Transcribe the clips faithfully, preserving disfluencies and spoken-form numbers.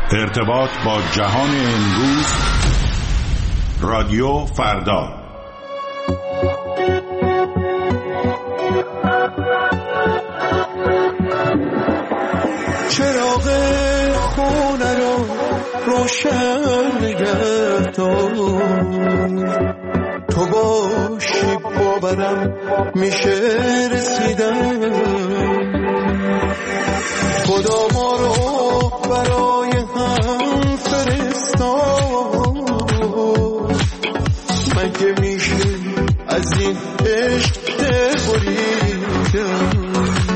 ارتباط با جهان امروز، رادیو فردا. چراغ خونه رو روشن نگه دار، تو باشی باورم میشه رسیدن. خدا ما رو برای هم فرستاد، مگه میشه از این عشق دل بریدن.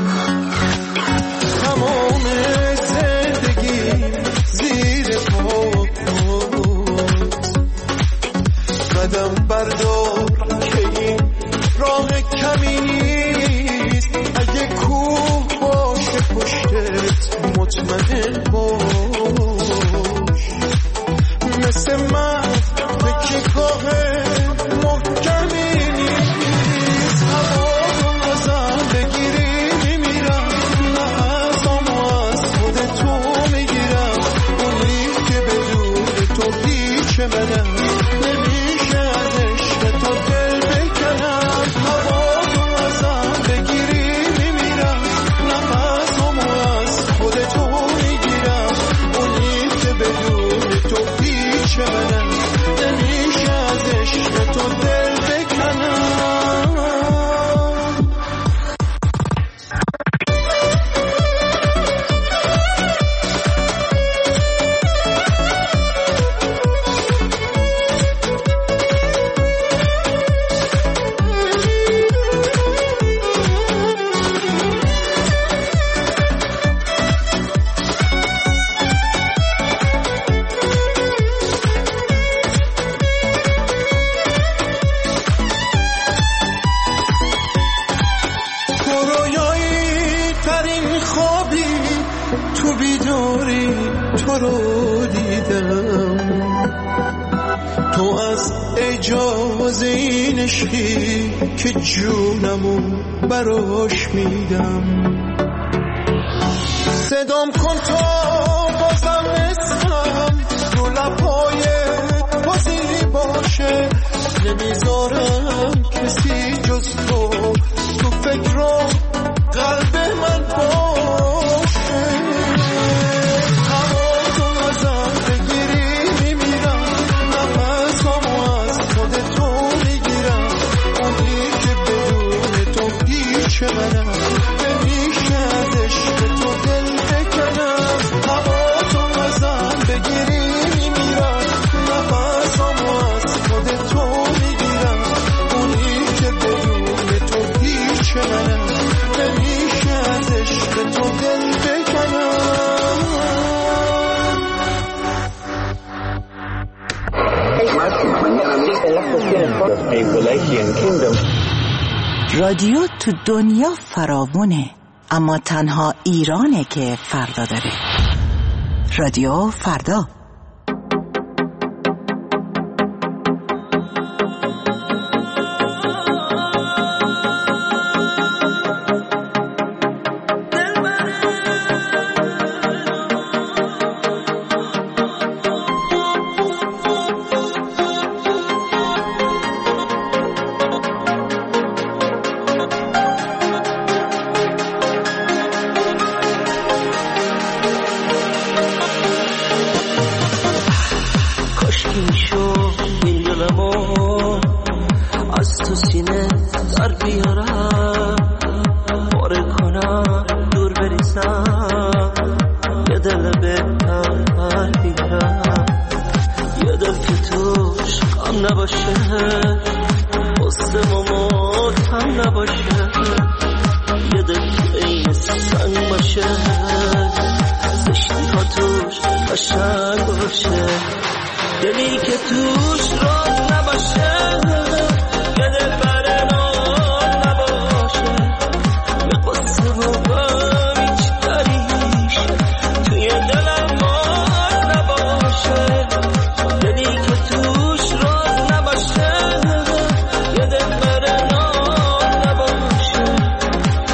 تمام زندگی زیر پا قدم بردار که این راه کمی نیست. اگه کوه باشه پشتت مطمئن باش، مثل من یکی کاه محکمی نیست. هوا رو ازم بگیری میمیرم، نه ازامو از خود تو میگیرم. اونی که بدون تو هیچ منم، نمیشه از عشق تو دل بکنم. هوا رو ازم بگیری میمیرم، نه ازامو از خود تو میگیرم. اونی که بدون تو هیچ منم، نمیشه از عشق تو دل بکنم. تو بیداری تو رو دیدم، تو از اجازه این عشقی که جونمو براش میدم. صدام کن تا بازم اسمم رو لبای بازی باشه. نمیذارم کسی جز تو تو فکر و قلب من باشه. هوا تو ازم بگیری میمیرم، نفسامو از خود تو میگیرم. اونی که بدون تو هیچ منم، نمیشه از عشق تو دل بکنم. هوا تو ازم بگیری میمیرم، نفسامو از خود تو میگیرم. اونی که بدون تو هیچ منم، نمیشه از عشق تو دل بکنم. رادیو تو دنیا فراوونه، اما تنها ایرانه که فردا داره. رادیو فردا.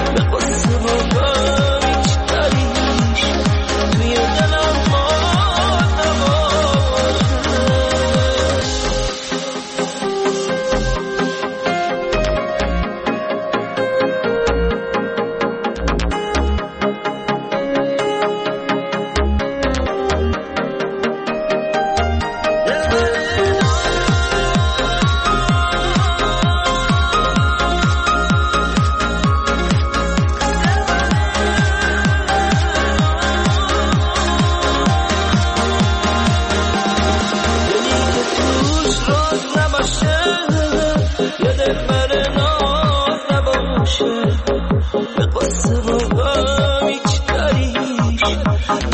توی دلم ما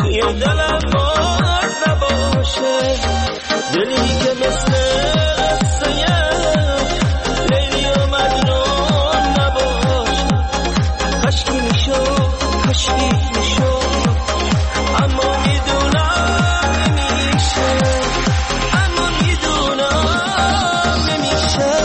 توی دلم باز نباشه، دلی که مثل قصه لیلی و مجنون نباشه. کاشکی میشد کاشکی میشد اما میدونم نمیشه، اما میدونم نمیشه.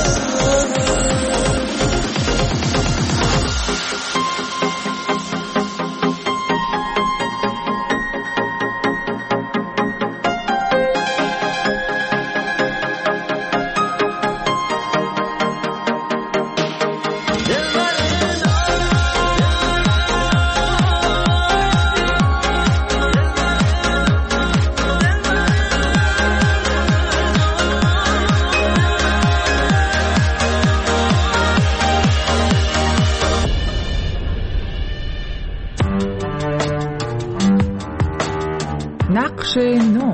نقش نو.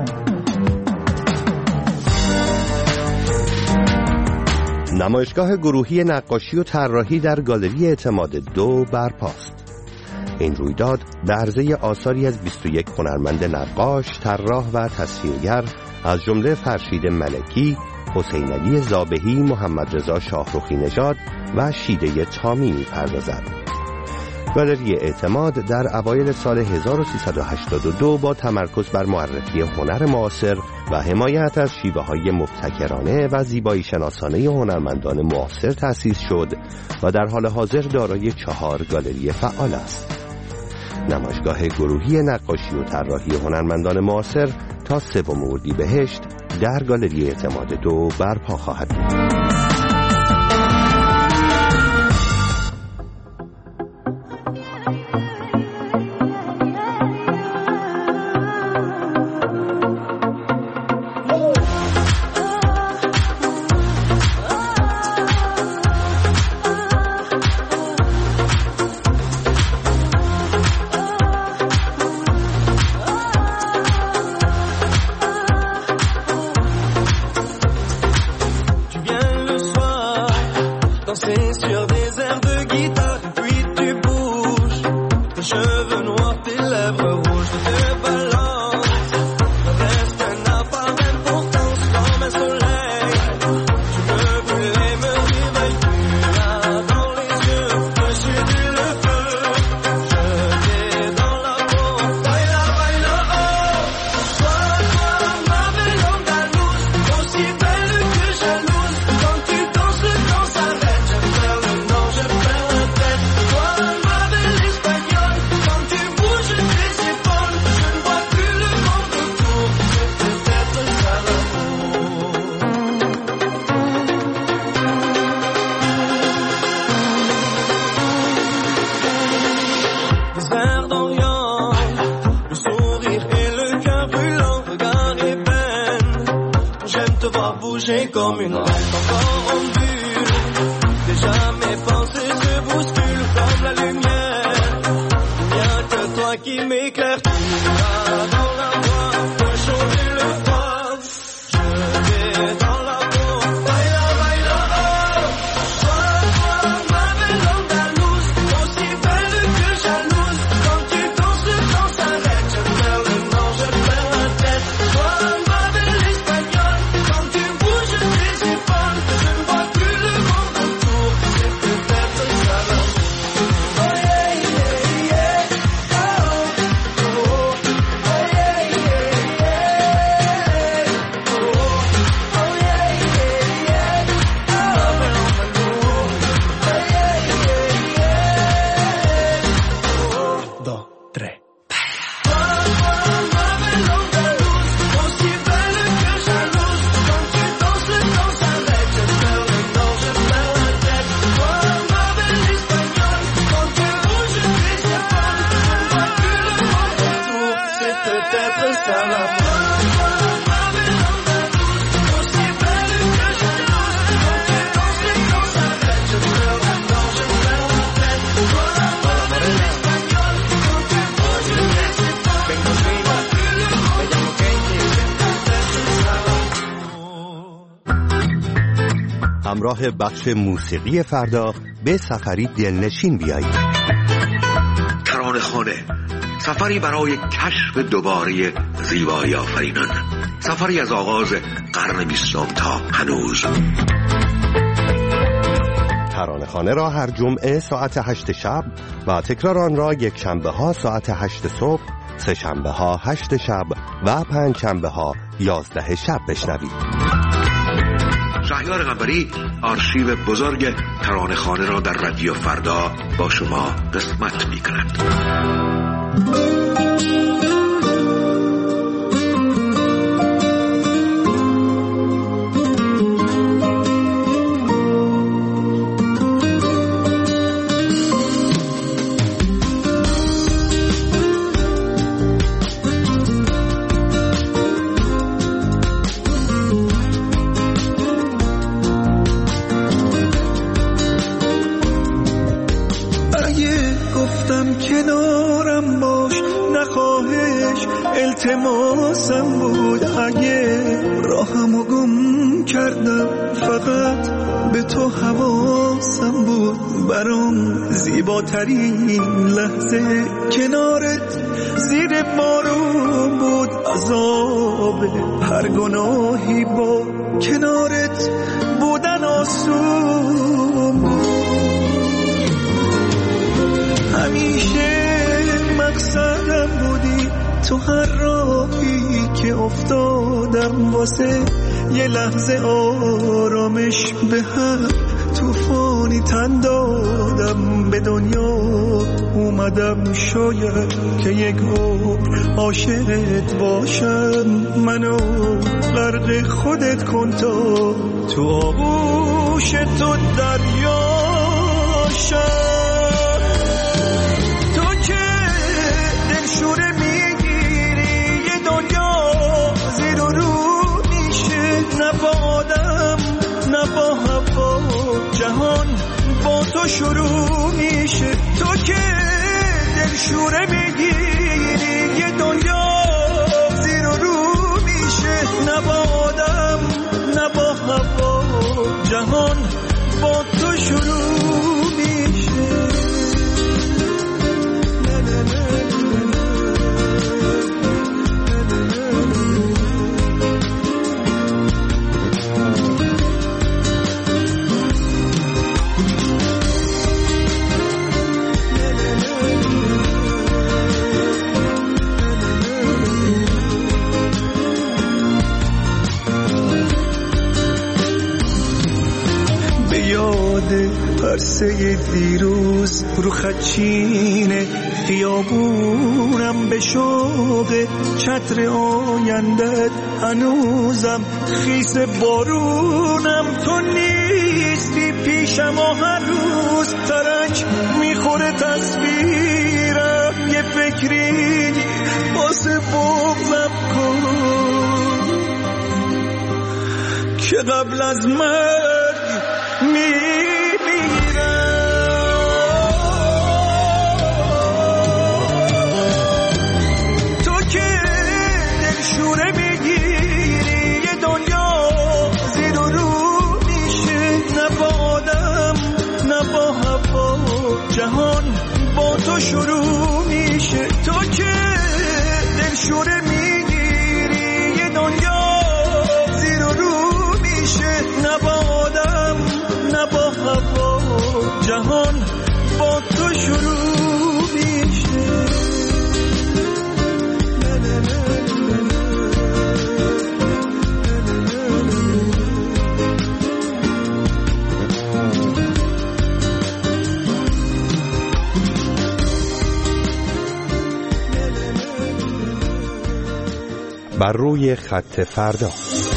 نمایشگاه گروهی نقاشی و طراحی در گالری اعتماد دو برپاست. این رویداد به عرضه آثاری از بیست و یک هنرمند نقاش، طراح و تصویرگر از جمله فرشید ملکی، حسین علی زابهی، محمد رضا شاهرخی نژاد و شیده تامی می‌پردازد. گالری اعتماد در اوایل سال هزار و سیصد و هشتاد و دو با تمرکز بر معرفی هنر معاصر و حمایت از شیوه‌های مبتکرانه و زیبایی شناسانه هنرمندان معاصر تأسیس شد و در حال حاضر دارای چهار گالری فعال است. نمایشگاه گروهی نقاشی و طراحی هنرمندان معاصر تا سوم اردیبهشت در گالری اعتماد دو برپا خواهد بود. Comme une reine encore en vue, déjà mes pensées se bousculent comme la lumière. Rien que toi qui m'éclaire, tu vas dans la voie de changer le froid. Je vais dans la peau, baila, baila, oh. Toi, toi, ma belle andalouse, aussi belle que jalouse. Quand tu danses, quand ça s'arrête, je perds le nord, je perds la tête. Toi, ma belle espagnole, quand tu bouges tes épaules, je ne vois plus le monde autour. C'est peut-être ça l'amour. Oh yeah, yeah, yeah, oh, oh, oh, yeah, yeah, yeah, oh, oh, yeah, yeah, yeah, ma belle andalouse, oh, yeah, yeah, yeah, oh, dos, tres. همراه بخش موسیقی فردا به سفری دلنشین بیایید. ترانه خانه سفری برای کشف دوباره زیبایی آفرینان، سفری از آغاز قرن بیستم تا هنوز. ترانه‌خانه را هر جمعه ساعت هشت شب و تکرار آن را یک شنبه ها ساعت هشت صبح، سه شنبه ها هشت شب و پنج شنبه ها یازده شب بشنوید. شهریار قنبری آرشیو بزرگ ترانه‌خانه را در رادیو فردا با شما قسمت می‌کند. التماسم بود اگه راهمو گم کردم، فقط به تو حواسم بود. برام زیباترین لحظه کنارت زیر بارون بود. عذاب هر گناهی با کنارت بودن آسون بود. همیشه مقصدم بودی، تو هر راهی که افتادم واسه یه لحظه آرامش به هر طوفانی تن دادم. به دنیا اومدم شاید که یک عمر عاشقت باشم. منو غرق خودت کن تا تو آغوش تو دریا شم. تو که دلشوره میگیری یه دنیا زیر و رو میشه، نه با آدم نه با هوا جهان با تو شروع میشه. تو که دلشوره میگیری یه دنیا زیر و رو میشه، نه با آدم نه با هوا جهان با تو شروع میشه. پرسه دیروز رو خدچین خیابونم، به شوق چتر آیندت هنوزم خیس بارونم. تو نیستی پیشم و هر روز ترک میخوره تصویرم. یه فکری واسه بغلم کن که قبل از مرگ می جهان با تو شروع میشه. تو که دلشوره میگیری یه دنیا زیر و رو میشه، نه با آدم نه با هوا جهان با تو شروع میشه. بر روی خط فردا.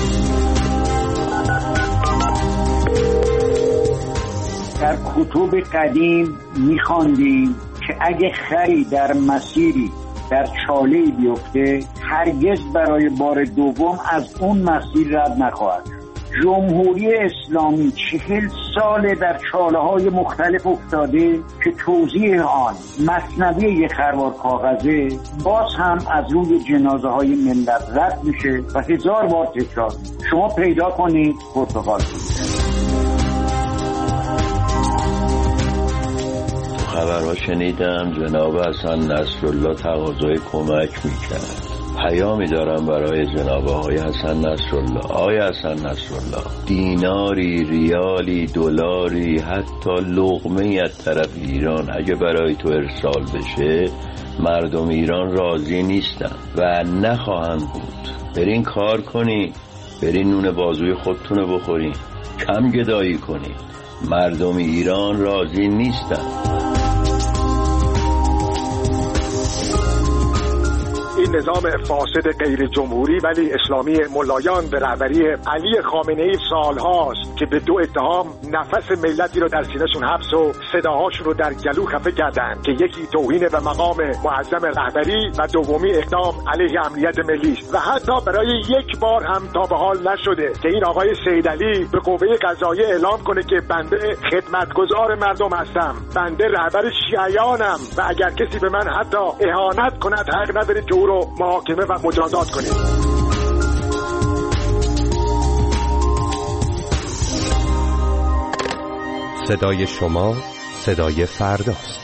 در کتب قدیم می‌خواندیم که اگه خری در مسیری در چاله‌ای بیفته، هرگز برای بار دوم از اون مسیر رد نخواهد. جمهوری اسلامی چهل سال در چاله‌های مختلف افتاده که توضیح آن مثنوی یه خروار کاغذه، باز هم از روی جنازه‌های ملت رد میشه و هزار بار تکرار. شما پیدا کنید پرتغال. تو خبرها شنیدم جناب حسن نصرالله تقاضای کمک میکرد. پیامی دارم برای جناب آقای حسن نصرالله. آقای حسن نصرالله، دیناری، ریالی، دلاری، حتی لقمه از طرف ایران اگه برای تو ارسال بشه مردم ایران راضی نیستن و نخواهند بود. برین کار کنین، برین نون بازوی خودتونو بخورین، کم گدایی کنین. مردم ایران راضی نیستن. این نظام فاسد غیر جمهوری ولی اسلامی ملایان به رهبری علی خامنه‌ای سالهاست که به دو اتهام نفس ملتی رو در سینه‌شون حبس و صداهاشون رو در گلو خفه کردن که یکی توهین به مقام معظم رهبری و دومی اقدام علیه امنیت ملی است. و حتی برای یک بار هم تا به حال نشده که این آقای سیدعلی به قوه قضاییه اعلام کنه که بنده خدمتگزار مردم هستم، بنده رهبر شیعیانم و اگر کسی به من حتی اهانت کند حق نداره که او رو محاکمه و مجازات کنید. صدای شما صدای فرداست.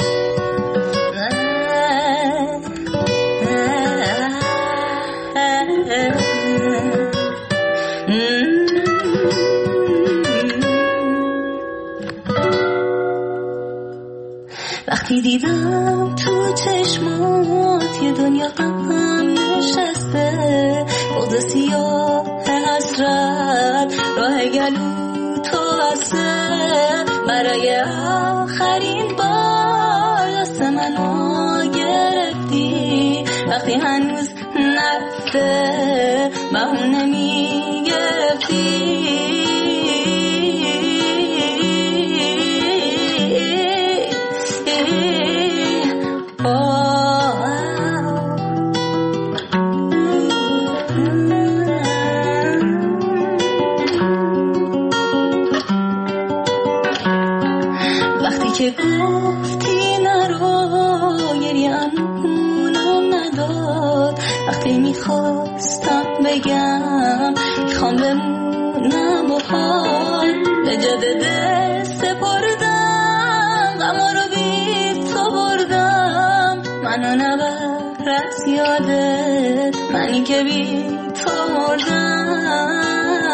وقتی دیدم تو چشمات یه دنیا غم نشسته، بغض سیاه حسرت راه گلو تو بسته، برای آخرین بار دست منو گرفتی، وقتی هنوز نرفته بهونه میگرفتی. که گفتی نرو گریه‌مونم نداد، وقتی میخواستم بگم میخوام بمونم و حال به جاده دست سپردم، غما رو بی تو بردم، منو نبر از یادت، منی که بی تو مردم.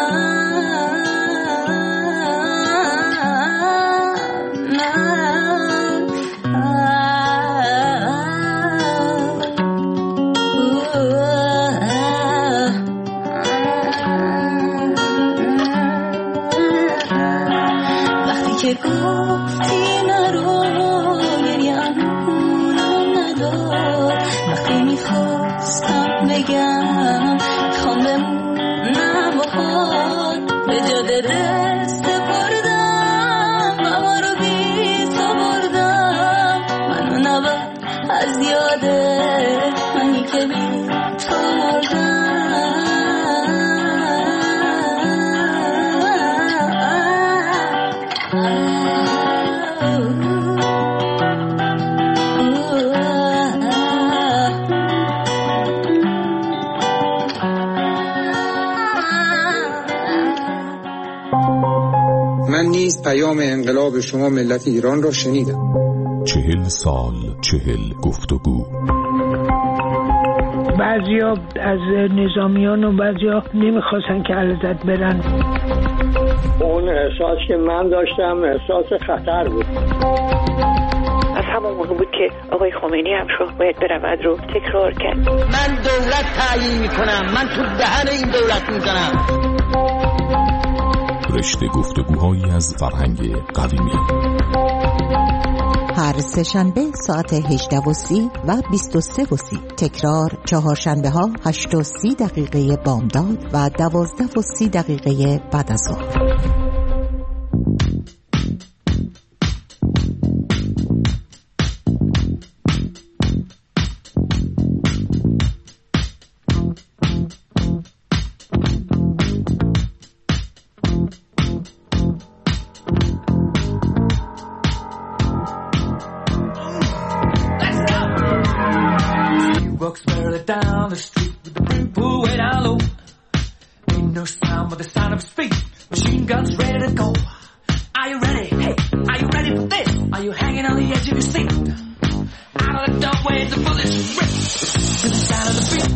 که گفتی نرو گریه‌مونم نداد، وقتی میخواستم بگم میخوام بمونم و حال به جاده دست سپردم، غما رو بی تو بردم، منو نبر از یادت، منی که بی تو مردم. من نیز پیام انقلاب شما ملت ایران را شنیدم. چهل سال چهل گفتگو. بعضیا از نظامیان و بعضیا نمیخواستن که علیزاده برن. اون احساس که من داشتم احساس خطر بود. از همون موقع بود که آقای خمینی هم شد باید برود رو تکرار کرد. من دولت تعیین میکنم، من تو دهن این دولت میزنم. رشته گفتگوهایی از فرهنگ قدیمی. هر سه شنبه ساعت هجده و سی و بیست و سه و سی. تکرار چهارشنبه ها هشت و سی دقیقه بامداد و دوازده و سی دقیقه بعد از ظهر. Down the street with the brim pulled way down low. Ain't no sound but the sound of his feet. Machine guns ready to go. I Are you ready? Hey, are you ready for this? Are you hanging on the edge of your seat? Out of the doorway, the bullets rip to the sound of the beat.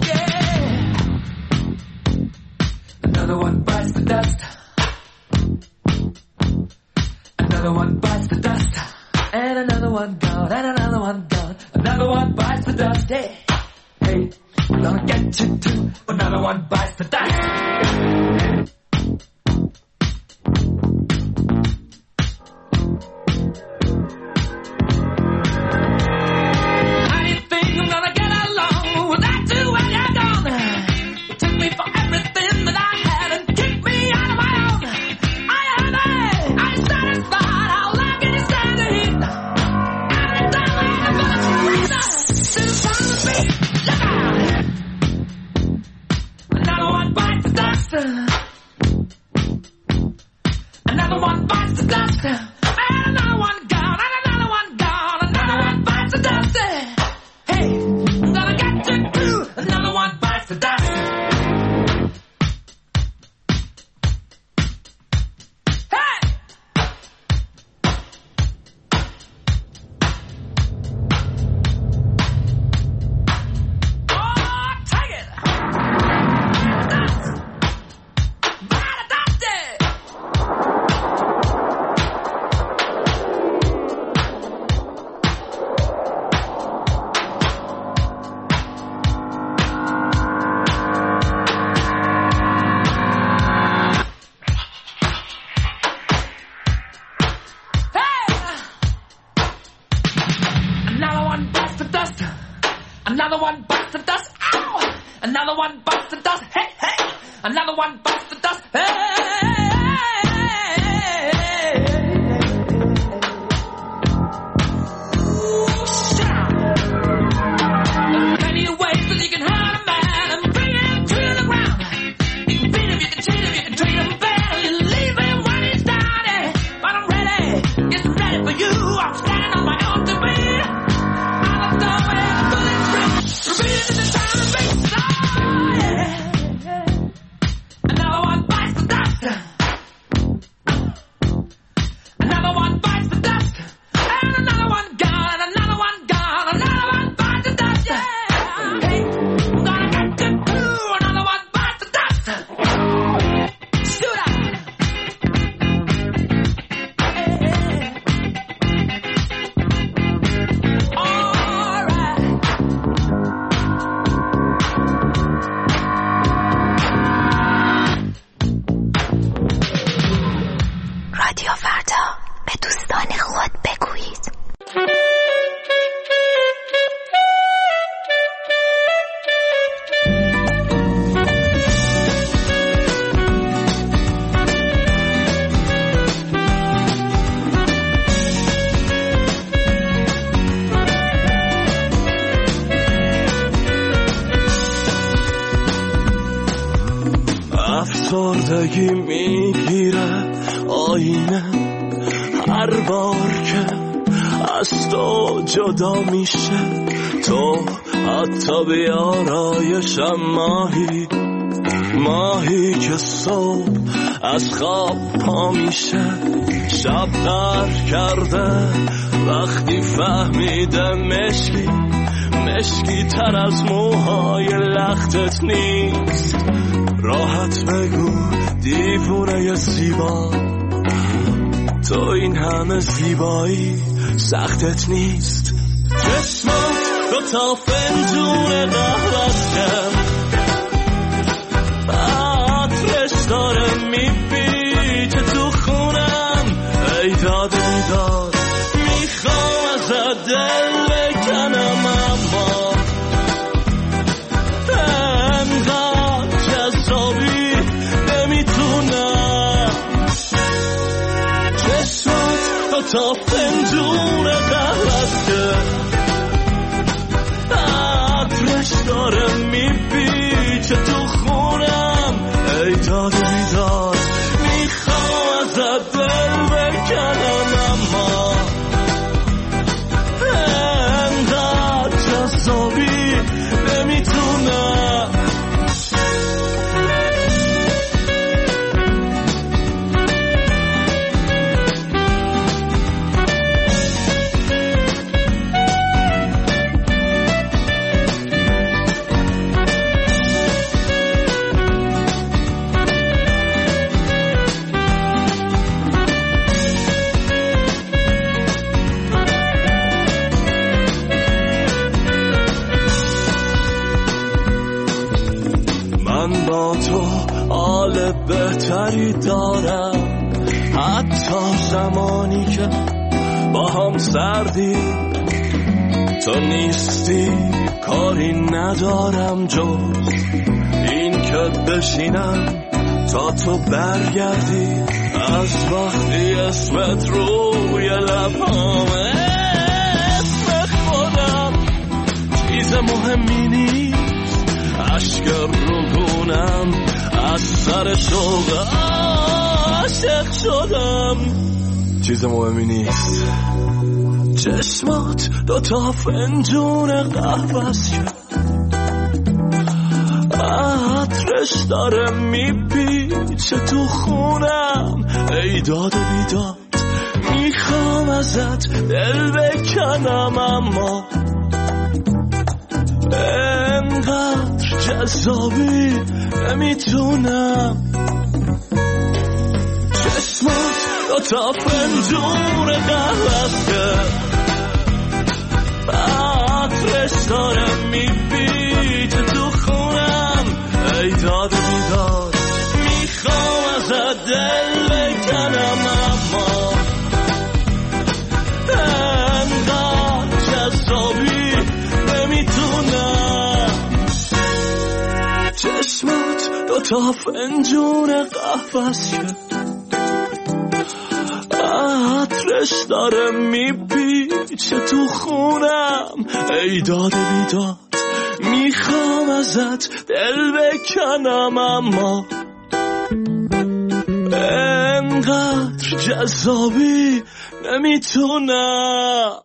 Yeah. Another one bites the dust. Another one bites the dust. And another one gone. And another one gone. Another one bites the dust. Hey, hey, I'm gonna get you too. Another one bites the dust. Another one bites the dust. And another one gone. And another one gone. Another one bites the dust. Hey, I'm gonna get you too. Another one bites the dust. Hey! Oh, take it! Dust! Bite the dust! Another one bites the dust. Another one bites the dust. Ow! Another one bites the dust. Hey, hey! Another one bites the dust. Hey! There's many ways that you can hurt a man and bring him to the ground. You can beat him, you can cheat him, you can treat him bad. You leave him when he's down. But I'm ready, get ready for you. I'm standing on my own to be. Another one bites the dust. Another one bites the dust. And another one gone. And another one gone. Another one bites the dust. Yeah. Hey, I'm gonna get you too. Another one bites the dust. Shoot up. Hey, hey. All right. رادیو فردا، به دوستان خود بگویید. افسردگی میگیره آینه هر بار که از تو جدا میشه. تو حتی بیارایشم ماهی ماهی که صبح از خواب پا میشه. شب غر کرده وقتی فهمیده مشکی مشکی تر از موهای لختت نیست. راحت بگو دیوونه زیبا، تو این همه زیبایی سختت نیست. چشمات دو تا فنجون قهوه‌شه، عطرش داره میپیچه تو خونم. ای داد بیداد میخوام ازت دل بکنم، اما انقدر جذابی نمیتونم. چشمات دو تا فنجون قهوه‌شه، عطرش داره میپیچه تو خونم. ای داد بیداد میخوام ازت دل بکنم، اما انقدر جذابی نمیتونم. من با تو حال بهتری دارم، حتی زمانی که با هم سردی تو نیستی کاری ندارم جز این که بشینم تا تو برگردی. از وقتی اسمت روی لبامه اسم خودم چیز مهمی نیست، اشک روگونم از سر شوق عاشق شدم. چیز مهمی نیست، چشمات دوتا فنجون قهوه شد، عطرش داره میپیچه تو خونم. ای داد بیداد میخوام ازت دل بکنم، اما انقدر جذابی نمیتونم. چشمات دوتا فنجون قهوه شد، عطرش داره میپیچه تو خونم. ای داد بیداد میخوام ازت دل بکنم، اما انقدر جذابی نمیتونم. چشمات دوتا فنجون قهوه شد، عطرش داره میپیچه تو خونم. ای داد بیداد میخوام ازت دل بکنم، اما انقدر جذابی نمیتونم.